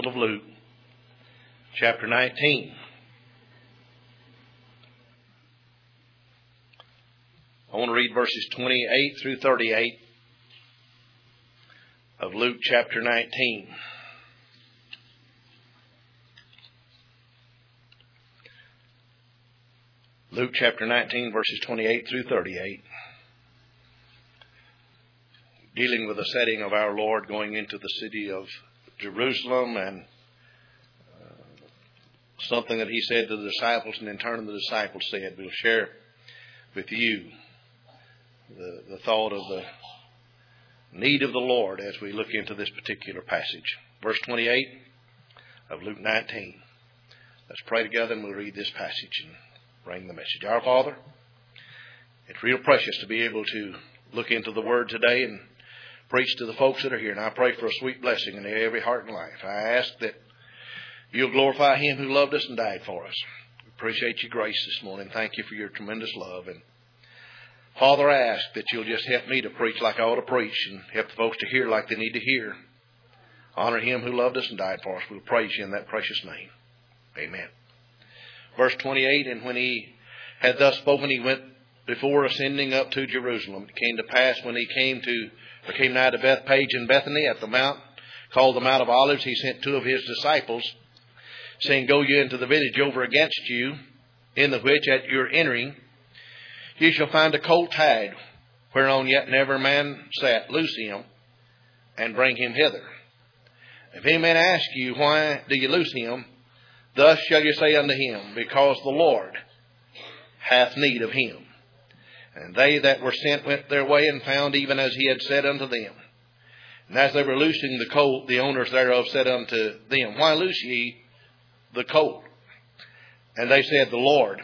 Gospel of Luke, chapter 19. I want to read verses 28 through 38 of Luke chapter 19. Luke chapter 19, verses 28 through 38. Dealing with the setting of our Lord going into the city of Jerusalem and something that he said to the disciples, and in turn the disciples said. We'll share with you the thought of the need of the Lord as we look into this particular passage. Verse 28 of Luke 19. Let's pray together and we'll read this passage and bring the message. Our Father, it's real precious to be able to look into the Word today and preach to the folks that are here. And I pray for a sweet blessing in every heart and life. I ask that you'll glorify Him who loved us and died for us. We appreciate your grace this morning. Thank you for your tremendous love. And Father, I ask that you'll just help me to preach like I ought to preach and help the folks to hear like they need to hear. Honor Him who loved us and died for us. We'll praise you in that precious name. Amen. Verse 28, and when he had thus spoken, he went before ascending up to Jerusalem. It came to pass when he came nigh to Bethpage and Bethany at the mount called the Mount of Olives, he sent two of his disciples, saying, Go you into the village over against you, in the which at your entering you shall find a colt tied, whereon yet never man sat. Loose him, and bring him hither. If any man ask you, Why do you loose him? Thus shall you say unto him, Because the Lord hath need of him. And they that were sent went their way, and found even as he had said unto them. And as they were loosing the colt, the owners thereof said unto them, Why loose ye the colt? And they said, The Lord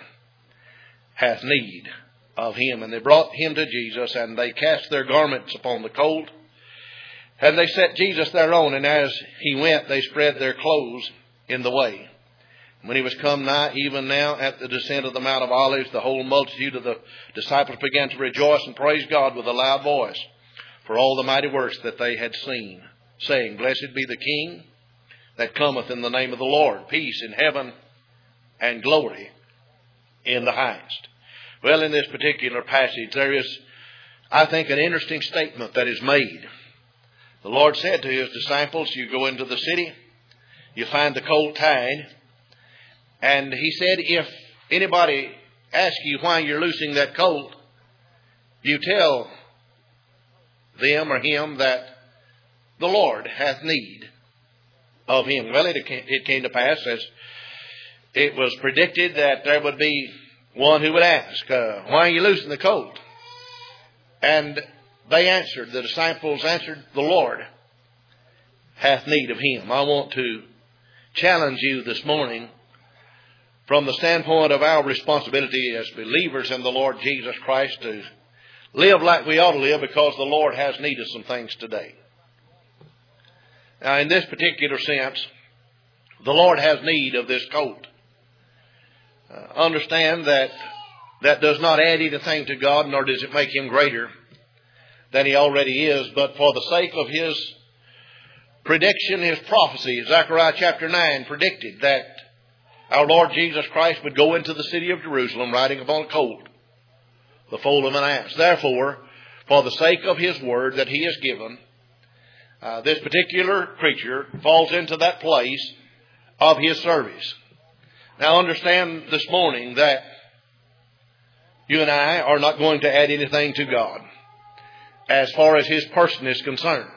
hath need of him. And they brought him to Jesus, and they cast their garments upon the colt. And they set Jesus thereon, and as he went, they spread their clothes in the way. When he was come nigh, even now at the descent of the Mount of Olives, the whole multitude of the disciples began to rejoice and praise God with a loud voice for all the mighty works that they had seen, saying, Blessed be the King that cometh in the name of the Lord, peace in heaven and glory in the highest. Well, in this particular passage, there is, I think, an interesting statement that is made. The Lord said to his disciples, You go into the city, you find the colt tied, and he said, if anybody asks you why you're loosing that colt, you tell them or him that the Lord hath need of him. Well, it came to pass as it was predicted that there would be one who would ask, why are you loosing the colt? And they answered, the disciples answered, the Lord hath need of him. I want to challenge you this morning from the standpoint of our responsibility as believers in the Lord Jesus Christ to live like we ought to live, because the Lord has need of some things today. Now, in this particular sense, the Lord has need of this colt. Understand that that does not add anything to God, nor does it make him greater than he already is. But for the sake of his prediction, his prophecy, Zechariah chapter 9 predicted that our Lord Jesus Christ would go into the city of Jerusalem riding upon a colt, the foal of an ass. Therefore, for the sake of his word that he has given, this particular creature falls into that place of his service. Now understand this morning that you and I are not going to add anything to God as far as his person is concerned.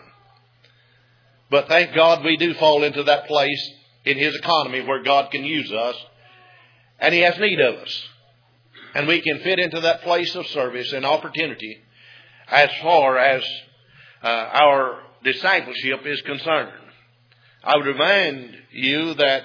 But thank God we do fall into that place in his economy where God can use us, and he has need of us. And we can fit into that place of service and opportunity as far as our discipleship is concerned. I would remind you that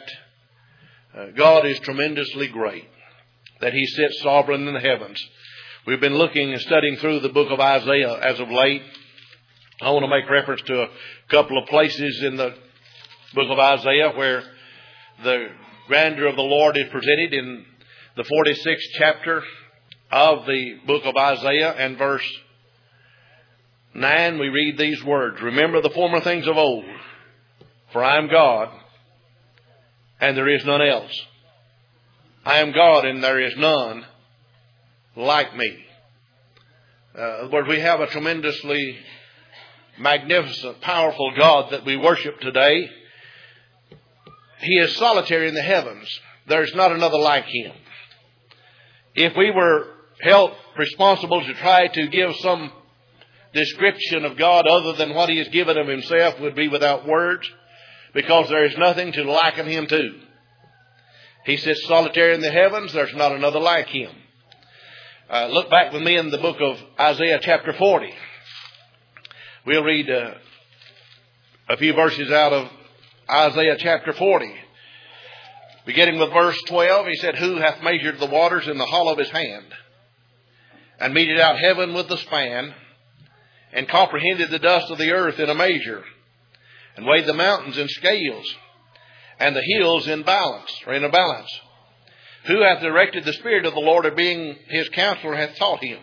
God is tremendously great, that he sits sovereign in the heavens. We've been looking and studying through the book of Isaiah as of late. I want to make reference to a couple of places in the book of Isaiah where the grandeur of the Lord is presented. In the 46th chapter of the book of Isaiah and verse 9, we read these words, Remember the former things of old, for I am God, and there is none else. I am God, and there is none like me. But we have a tremendously magnificent, powerful God that we worship today. He is solitary in the heavens. There's not another like Him. If we were held responsible to try to give some description of God other than what He has given of Himself, would be without words, because there is nothing to liken Him to. He sits solitary in the heavens. There's not another like Him. Look back with me in the book of Isaiah chapter 40. We'll read a few verses out of Isaiah chapter 40. Beginning with verse 12, he said, "Who hath measured the waters in the hollow of his hand, and meted out heaven with the span, and comprehended the dust of the earth in a measure, and weighed the mountains in scales, and the hills in balance, or in a balance? Who hath directed the Spirit of the Lord, or being His counselor hath taught him?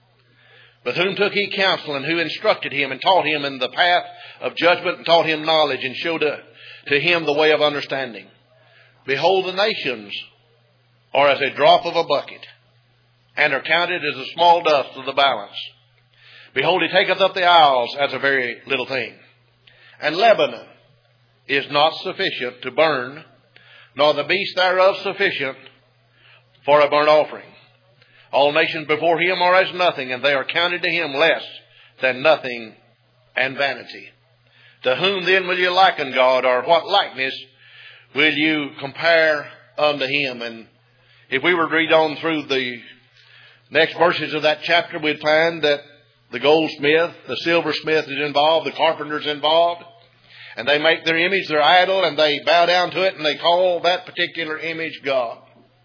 With whom took He counsel, and who instructed him, and taught him in the path of judgment, and taught him knowledge, and showed to him the way of understanding? Behold, the nations are as a drop of a bucket, and are counted as a small dust of the balance. Behold, He taketh up the isles as a very little thing. And Lebanon is not sufficient to burn, nor the beast thereof sufficient for a burnt offering. All nations before Him are as nothing, and they are counted to Him less than nothing and vanity. To whom then will you liken God, or what likeness will you compare unto Him?" And if we were to read on through the next verses of that chapter, we'd find that the goldsmith, the silversmith is involved, the carpenter's involved, and they make their image their idol, and they bow down to it, and they call that particular image God.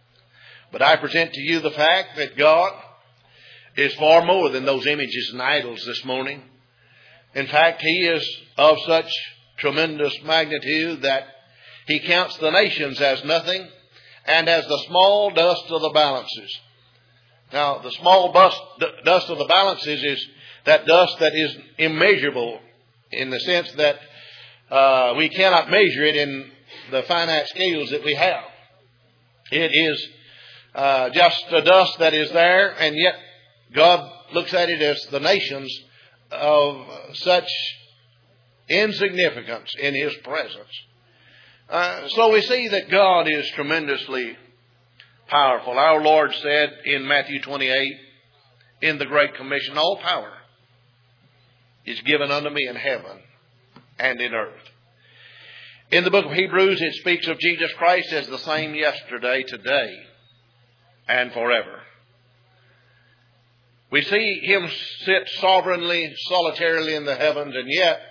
But I present to you the fact that God is far more than those images and idols this morning. In fact, He is of such tremendous magnitude that He counts the nations as nothing, and as the small dust of the balances. Now, the small dust of the balances is that dust that is immeasurable, in the sense that we cannot measure it in the finite scales that we have. It is just a dust that is there, and yet God looks at it as the nations of such insignificance in His presence. So we see that God is tremendously powerful. Our Lord said in Matthew 28, in the Great Commission, "All power is given unto me in heaven and in earth." In the book of Hebrews, it speaks of Jesus Christ as the same yesterday, today, and forever. We see Him sit sovereignly, solitarily in the heavens, and yet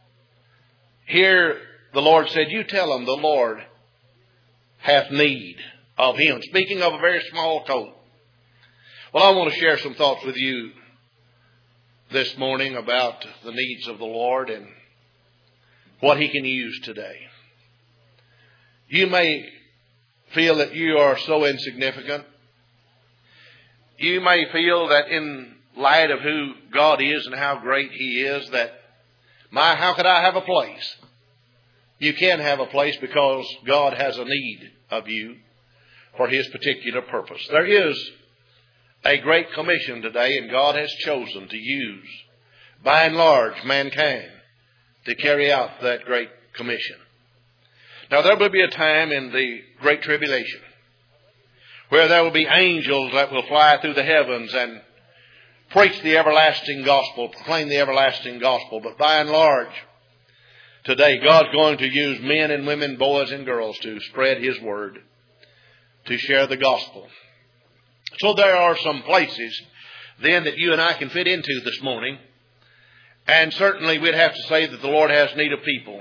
here the Lord said, "You tell them the Lord hath need of him." Speaking of a very small coat. Well, I want to share some thoughts with you this morning about the needs of the Lord and what He can use today. You may feel that you are so insignificant. You may feel that in light of who God is and how great He is, that, how could I have a place? You can have a place because God has a need of you for His particular purpose. There is a great commission today, and God has chosen to use, by and large, mankind to carry out that great commission. Now, there will be a time in the Great Tribulation where there will be angels that will fly through the heavens and preach the everlasting gospel, proclaim the everlasting gospel. But by and large, today, God's going to use men and women, boys and girls to spread His word, to share the gospel. So there are some places then that you and I can fit into this morning. And certainly we'd have to say that the Lord has need of people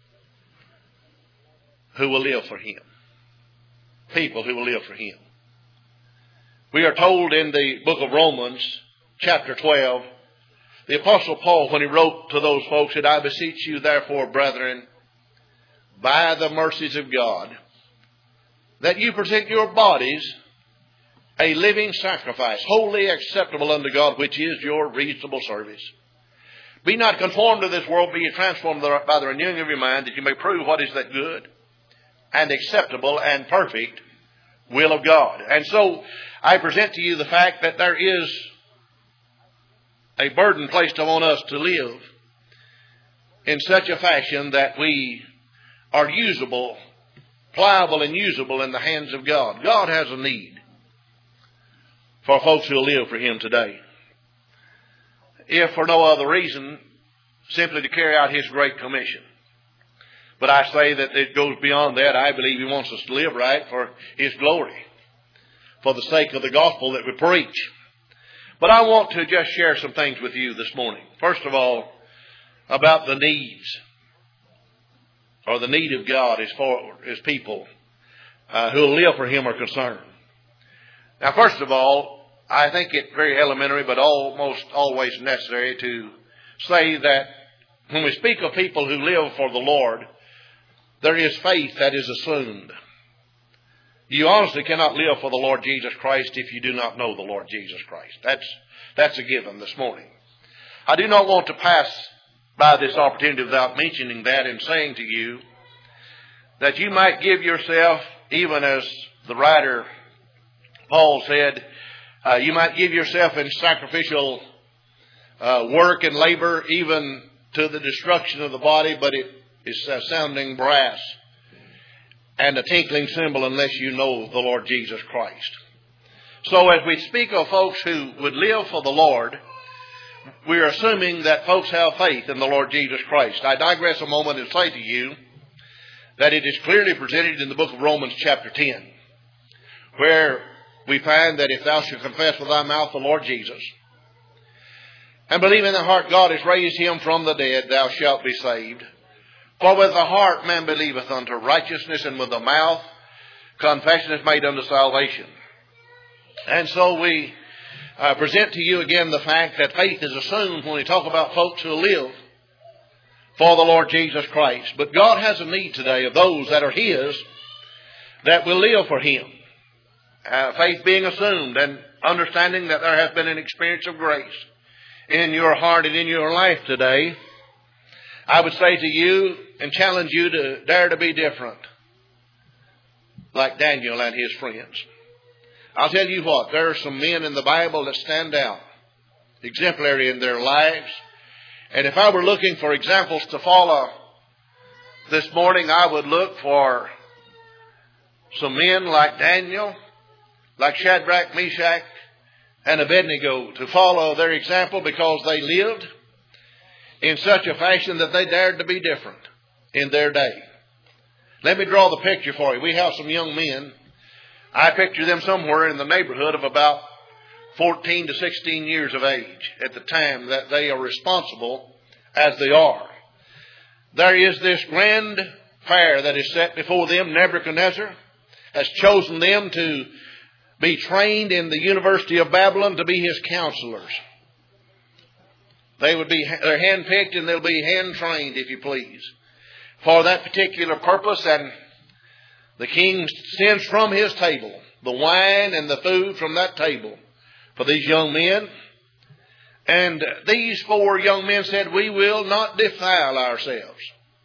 who will live for Him. People who will live for Him. We are told in the book of Romans, chapter 12, the Apostle Paul, when he wrote to those folks, said, "I beseech you therefore, brethren, by the mercies of God, that you present your bodies a living sacrifice, wholly acceptable unto God, which is your reasonable service. Be not conformed to this world, be ye transformed by the renewing of your mind, that you may prove what is that good and acceptable and perfect will of God. And so I present to you the fact that there is a burden placed upon us to live in such a fashion that we are usable, pliable and usable in the hands of God. God has a need for folks who live for Him today. If for no other reason, simply to carry out His great commission. But I say that it goes beyond that. I believe He wants us to live right for His glory, for the sake of the gospel that we preach. But I want to just share some things with you this morning. First of all, about the needs, or the need of God as far as people who will live for Him are concerned. Now, first of all, I think it very elementary, but almost always necessary to say that when we speak of people who live for the Lord, there is faith that is assumed. You honestly cannot live for the Lord Jesus Christ if you do not know the Lord Jesus Christ. That's a given this morning. I do not want to pass by this opportunity without mentioning that and saying to you that you might give yourself, even as the writer Paul said, you might give yourself in sacrificial work and labor, even to the destruction of the body, but it is sounding brass and a tinkling cymbal unless you know the Lord Jesus Christ. So as we speak of folks who would live for the Lord, we are assuming that folks have faith in the Lord Jesus Christ. I digress a moment and say to you that it is clearly presented in the book of Romans chapter 10, where we find that if thou shalt confess with thy mouth the Lord Jesus, and believe in thy heart God has raised Him from the dead, thou shalt be saved. For with the heart man believeth unto righteousness, and with the mouth confession is made unto salvation. And so we present to you again the fact that faith is assumed when we talk about folks who live for the Lord Jesus Christ. But God has a need today of those that are His that will live for Him. Faith being assumed and understanding that there has been an experience of grace in your heart and in your life today, I would say to you and challenge you to dare to be different, like Daniel and his friends. I'll tell you what, there are some men in the Bible that stand out, exemplary in their lives. And if I were looking for examples to follow this morning, I would look for some men like Daniel, like Shadrach, Meshach, and Abednego, to follow their example because they lived in such a fashion that they dared to be different in their day. Let me draw the picture for you. We have some young men. I picture them somewhere in the neighborhood of about 14 to 16 years of age at the time that they are responsible as they are. There is this grand fair that is set before them. Nebuchadnezzar has chosen them to be trained in the University of Babylon to be his counselors. They're hand-picked and they'll be hand-trained, if you please, for that particular purpose. And the king sends from his table the wine and the food from that table for these young men. And these 4 young men said, we will not defile ourselves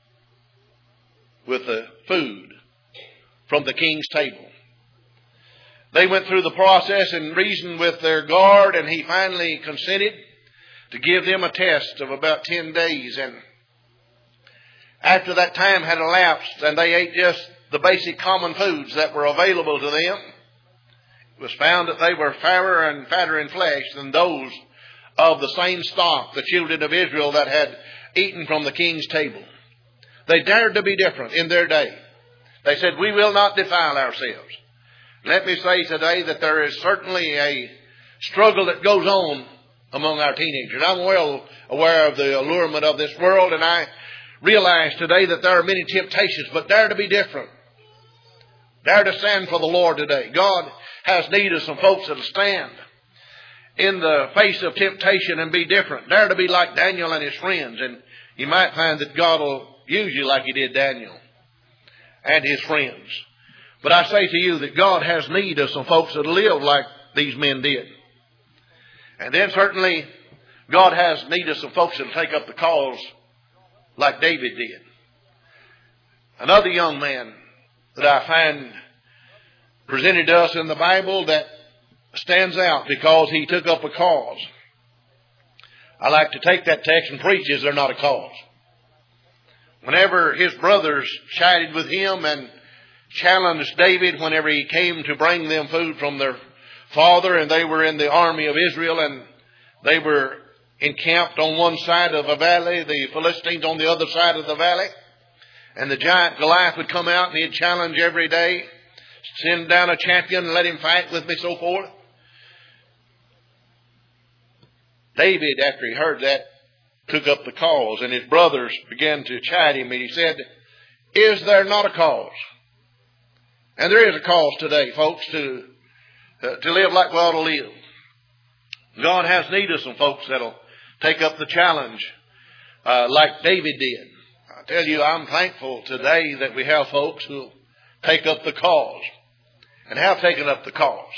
with the food from the king's table. They went through the process and reasoned with their guard, and he finally consented to give them a test of about 10 days. And after that time had elapsed and they ate just the basic common foods that were available to them, it was found that they were fairer and fatter in flesh than those of the same stock, the children of Israel, that had eaten from the king's table. They dared to be different in their day. They said, we will not defile ourselves. Let me say today that there is certainly a struggle that goes on among our teenagers. I'm well aware of the allurement of this world, and I realize today that there are many temptations, but dare to be different. Dare to stand for the Lord today. God has need of some folks that will stand in the face of temptation and be different. Dare to be like Daniel and his friends, and you might find that God will use you like He did Daniel and his friends. But I say to you that God has need of some folks that live like these men did. And then certainly God has need of some folks that take up the cause like David did. Another young man that I find presented to us in the Bible that stands out because he took up a cause. I like to take that text and preach, is there not a cause? Whenever his brothers chided with him and challenged David whenever he came to bring them food from their father, and they were in the army of Israel and they were encamped on one side of a valley, the Philistines on the other side of the valley, and the giant Goliath would come out and he'd challenge every day, send down a champion and let him fight with me, so forth. David, after he heard that, took up the cause, and his brothers began to chide him, and he said, is there not a cause? And there is a cause today, folks, to live like we ought to live. God has need of some folks that'll take up the challenge like David did. I tell you, I'm thankful today that we have folks who take up the cause and have taken up the cause.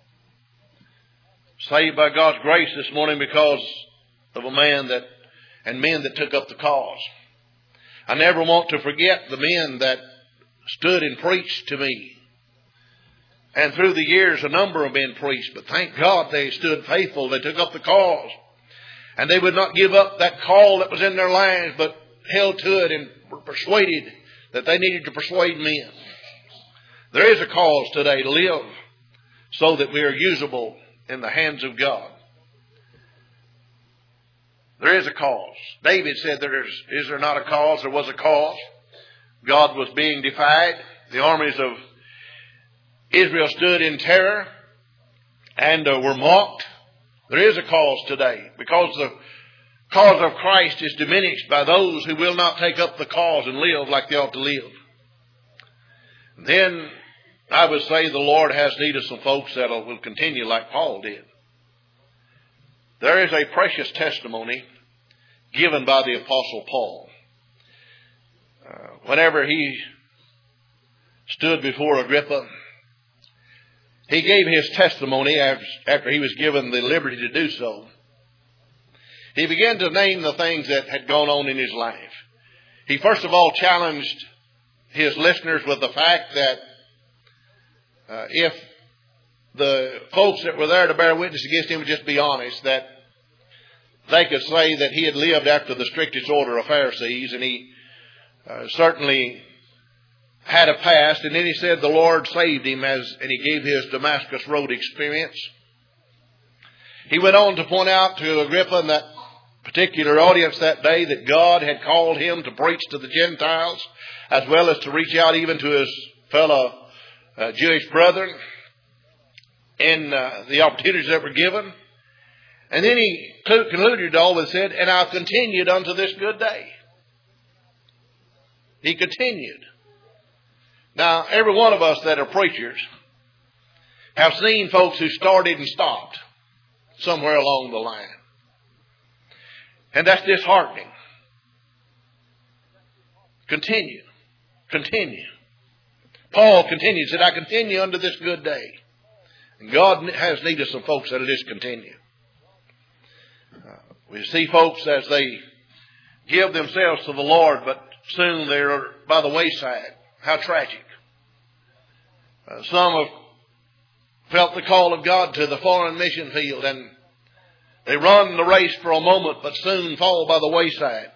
Saved by God's grace this morning because of a man and men that took up the cause. I never want to forget the men that stood and preached to me. And through the years, a number of men preached, but thank God they stood faithful. They took up the cause. And they would not give up that call that was in their lives, but held to it and were persuaded that they needed to persuade men. There is a cause today to live so that we are usable in the hands of God. There is a cause. David said, is there not a cause? There was a cause. God was being defied. The armies of Israel stood in terror and were mocked. There is a cause today because the cause of Christ is diminished by those who will not take up the cause and live like they ought to live. Then I would say the Lord has need of some folks that will continue like Paul did. There is a precious testimony given by the Apostle Paul. Whenever he stood before Agrippa, he gave his testimony after he was given the liberty to do so. He began to name the things that had gone on in his life. He first of all challenged his listeners with the fact that if the folks that were there to bear witness against him would just be honest, that they could say that he had lived after the strictest order of Pharisees, and he certainly had a past. And then he said the Lord saved him and he gave his Damascus Road experience. He went on to point out to Agrippa and that particular audience that day that God had called him to preach to the Gentiles as well as to reach out even to his fellow Jewish brethren in the opportunities that were given. And then he concluded it all and said, and I've continued unto this good day. He continued. Now, every one of us that are preachers have seen folks who started and stopped somewhere along the line. And that's disheartening. Continue. Continue. Paul continued, said, I continue unto this good day. And God has need of some folks that'll just continue. We see folks as they give themselves to the Lord, but soon they're by the wayside. How tragic. Some have felt the call of God to the foreign mission field, and they run the race for a moment, but soon fall by the wayside.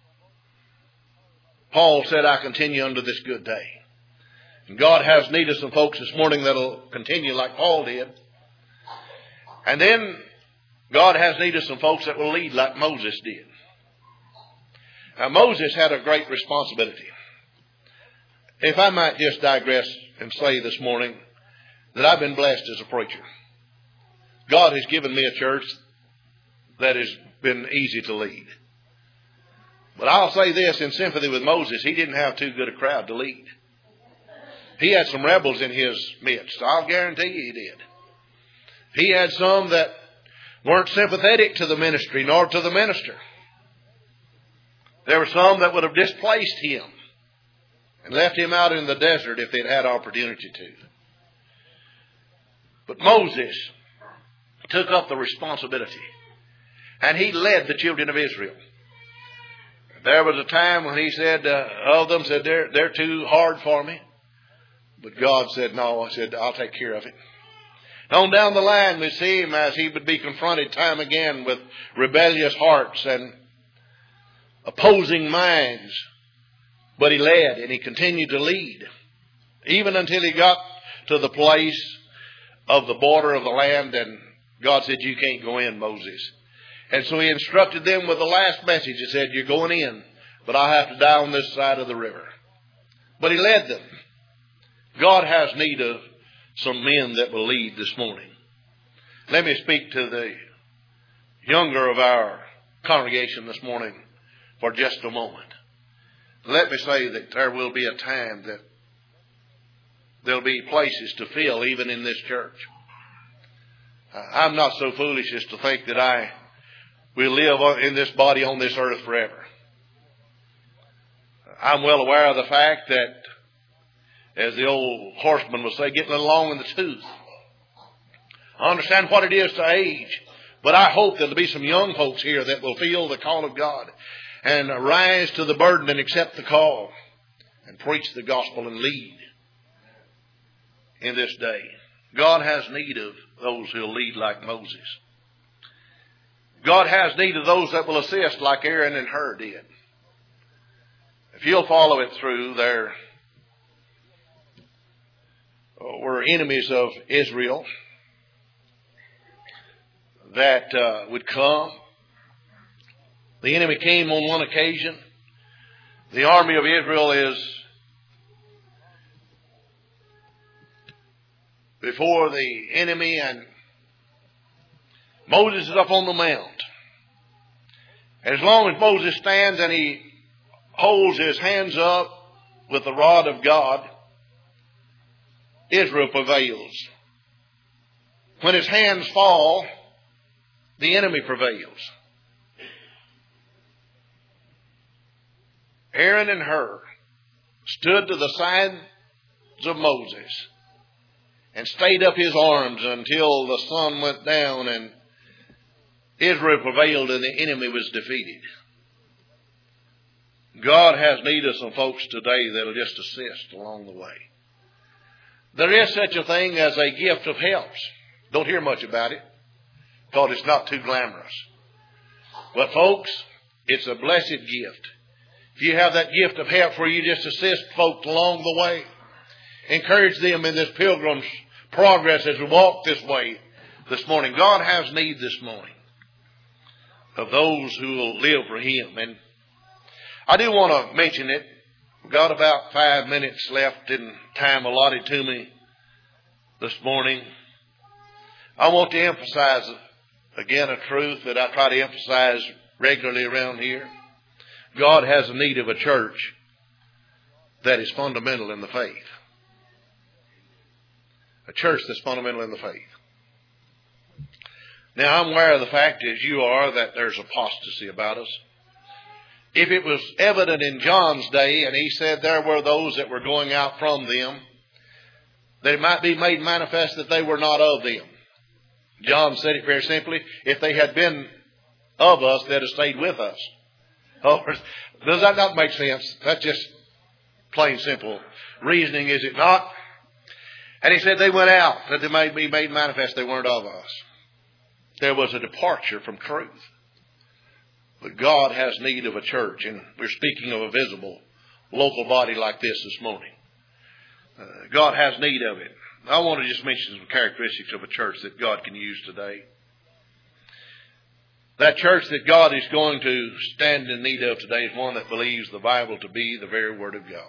Paul said, I continue unto this good day. And God has need of some folks this morning that'll continue like Paul did. And then God has need of some folks that will lead like Moses did. Now, Moses had a great responsibility. If I might just digress and say this morning that I've been blessed as a preacher. God has given me a church that has been easy to lead. But I'll say this in sympathy with Moses, he didn't have too good a crowd to lead. He had some rebels in his midst. I'll guarantee you he did. He had some that weren't sympathetic to the ministry nor to the minister. There were some that would have displaced him and left him out in the desert if they'd had opportunity to. But Moses took up the responsibility and he led the children of Israel. There was a time when he said, of them said, they're too hard for me. But God said, no. I said, I'll take care of it. On down the line, we see him as he would be confronted time again with rebellious hearts and opposing minds. But he led, and he continued to lead, even until he got to the place of the border of the land, and God said, you can't go in, Moses. And so he instructed them with the last message. He said, you're going in, but I have to die on this side of the river. But he led them. God has need of some men that will lead this morning. Let me speak to the younger of our congregation this morning for just a moment. Let me say that there will be a time that there'll be places to fill even in this church. I'm not so foolish as to think that I will live in this body on this earth forever. I'm well aware of the fact that, as the old horseman would say, getting along in the tooth. I understand what it is to age, but I hope there'll be some young folks here that will feel the call of God and rise to the burden and accept the call and preach the gospel and lead in this day. God has need of those who will lead like Moses. God has need of those that will assist like Aaron and Hur did. If you'll follow it through, there were enemies of Israel that would come. The enemy came on one occasion. The army of Israel is before the enemy, and Moses is up on the mount. As long as Moses stands and he holds his hands up with the rod of God, Israel prevails. When his hands fall, the enemy prevails. Aaron and Hur stood to the sides of Moses and stayed up his arms until the sun went down and Israel prevailed and the enemy was defeated. God has need of some folks today that will just assist along the way. There is such a thing as a gift of helps. Don't hear much about it because it's not too glamorous. But folks, it's a blessed gift. If you have that gift of help where you just assist folks along the way, encourage them in this pilgrim's progress as we walk this way this morning. God has need this morning of those who will live for Him. And I do want to mention it. We've got about 5 minutes left in time allotted to me this morning. I want to emphasize again a truth that I try to emphasize regularly around here. God has a need of a church that is fundamental in the faith. A church that's fundamental in the faith. Now, I'm aware of the fact, as you are, that there's apostasy about us. If it was evident in John's day, and he said there were those that were going out from them, that it might be made manifest that they were not of them. John said it very simply, if they had been of us, they'd have stayed with us. Oh, does that not make sense? That's just plain simple reasoning, is it not? And he said they went out, that they might be made manifest they weren't of us. There was a departure from truth. But God has need of a church, and we're speaking of a visible local body like this morning. God has need of it. I want to just mention some characteristics of a church that God can use today. That church that God is going to stand in need of today is one that believes the Bible to be the very Word of God.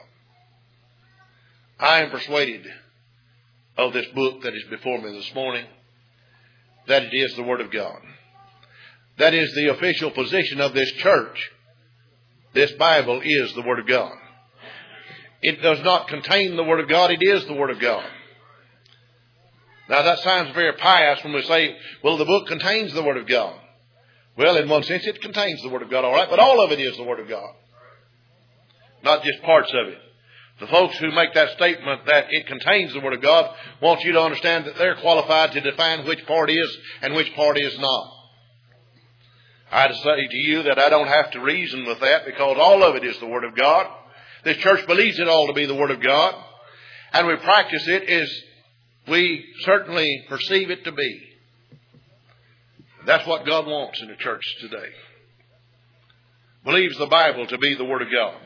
I am persuaded of this book that is before me this morning that it is the Word of God. That is the official position of this church. This Bible is the Word of God. It does not contain the Word of God. It is the Word of God. Now that sounds very pious when we say, well, the book contains the Word of God. Well, in one sense, it contains the Word of God, all right, but all of it is the Word of God. Not just parts of it. The folks who make that statement that it contains the Word of God want you to understand that they're qualified to define which part is and which part is not. I'd say to you that I don't have to reason with that because all of it is the Word of God. This church believes it all to be the Word of God. and we practice it as we certainly perceive it to be. That's what God wants in the church today. Believes the Bible to be the Word of God.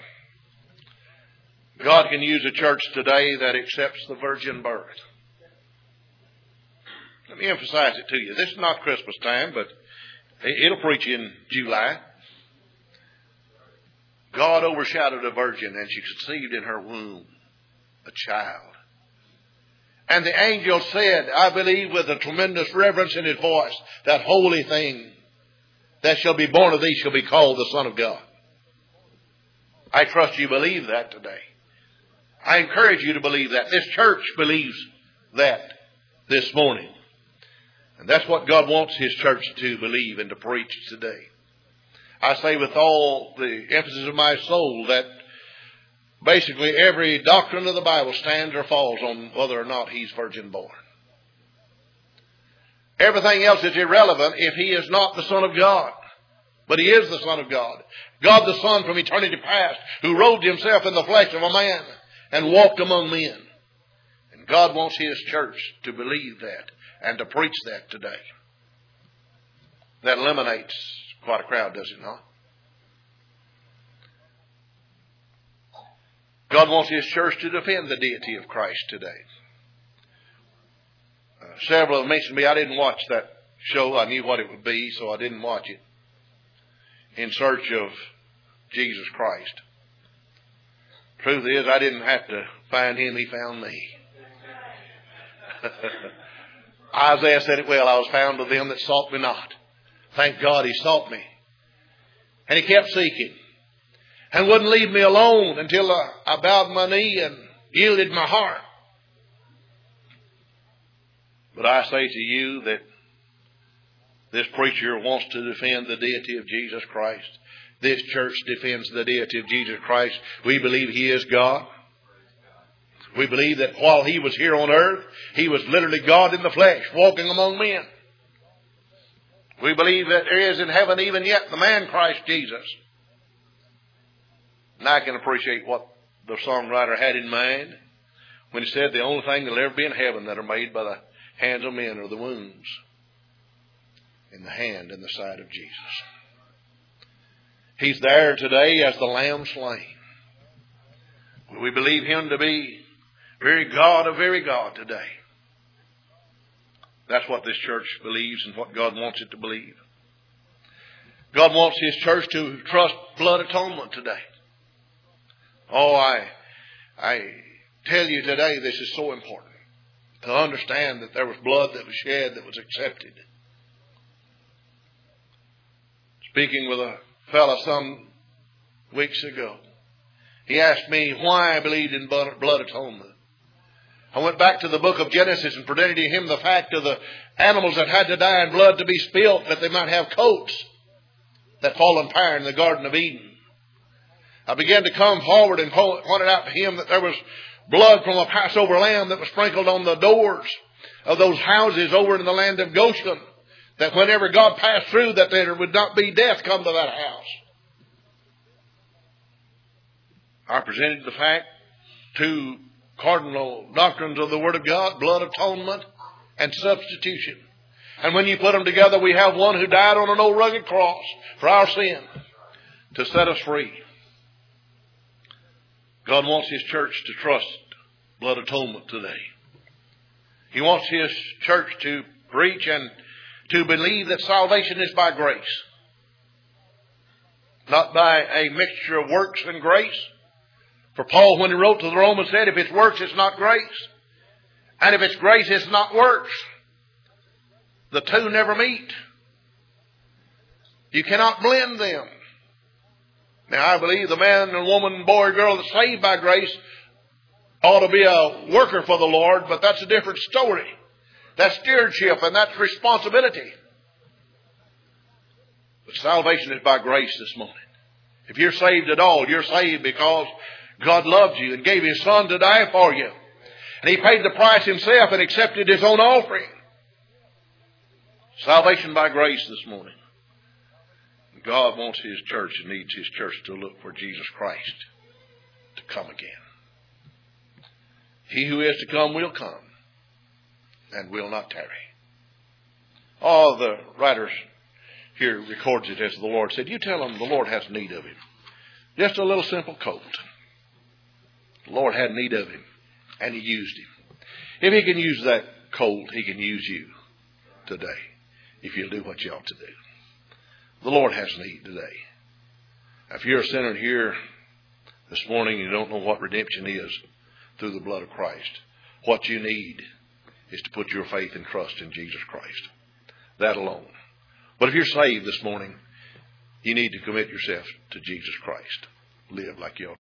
God can use a church today that accepts the virgin birth. Let me emphasize it to you. This is not Christmas time, but it'll preach in July. God overshadowed a virgin, and she conceived in her womb a child. And the angel said, I believe with a tremendous reverence in his voice, that holy thing that shall be born of thee shall be called the Son of God. I trust you believe that today. I encourage you to believe that. This church believes that this morning. And that's what God wants His church to believe and to preach today. I say with all the emphasis of my soul that basically every doctrine of the Bible stands or falls on whether or not He's virgin born. Everything else is irrelevant if He is not the Son of God. But He is the Son of God. God the Son from eternity past, who robed Himself in the flesh of a man and walked among men. And God wants His church to believe that and to preach that today. That eliminates quite a crowd, does it not? God wants His church to defend the deity of Christ today. Several have mentioned to me, I didn't watch that show. I knew what it would be, so I didn't watch it. In Search of Jesus Christ. Truth is, I didn't have to find Him, He found me. Isaiah said it well, I was found of them that sought me not. Thank God He sought me. And He kept seeking. And wouldn't leave me alone until I bowed my knee and yielded my heart. But I say to you that this preacher wants to defend the deity of Jesus Christ. This church defends the deity of Jesus Christ. We believe He is God. We believe that while He was here on earth, He was literally God in the flesh, walking among men. We believe that there is in heaven even yet the man Christ Jesus. And I can appreciate what the songwriter had in mind when he said the only thing that will ever be in heaven that are made by the hands of men are the wounds in the hand and the side of Jesus. He's there today as the Lamb slain. We believe Him to be very God of very God today. That's what this church believes and what God wants it to believe. God wants His church to trust blood atonement today. Oh, I tell you today this is so important. To understand that there was blood that was shed that was accepted. Speaking with a fellow some weeks ago, he asked me why I believed in blood atonement. I went back to the book of Genesis and presented to him the fact of the animals that had to die in blood to be spilt that they might have coats that fall on fire in the Garden of Eden. I began to come forward and pointed out to him that there was blood from a Passover lamb that was sprinkled on the doors of those houses over in the land of Goshen. That whenever God passed through, that there would not be death come to that house. I presented the fact, two cardinal doctrines of the Word of God, blood atonement and substitution. And when you put them together, we have one who died on an old rugged cross for our sin to set us free. God wants His church to trust blood atonement today. He wants His church to preach and to believe that salvation is by grace. Not by a mixture of works and grace. For Paul, when he wrote to the Romans, said, if it's works, it's not grace. And if it's grace, it's not works. The two never meet. You cannot blend them. Now, I believe the man and woman, boy or girl that's saved by grace ought to be a worker for the Lord, but that's a different story. That's stewardship and that's responsibility. But salvation is by grace this morning. If you're saved at all, you're saved because God loved you and gave His Son to die for you. And He paid the price Himself and accepted His own offering. Salvation by grace this morning. God wants His church and needs His church to look for Jesus Christ to come again. He who is to come will come and will not tarry. All the writers here records it as the Lord said, you tell him the Lord has need of him. Just a little simple colt. The Lord had need of him, and he used him. If he can use that colt, he can use you today, if you'll do what you ought to do. The Lord has need today. If you're a sinner here this morning, you don't know what redemption is through the blood of Christ. What you need is to put your faith and trust in Jesus Christ. That alone. But if you're saved this morning, you need to commit yourself to Jesus Christ. Live like you ought.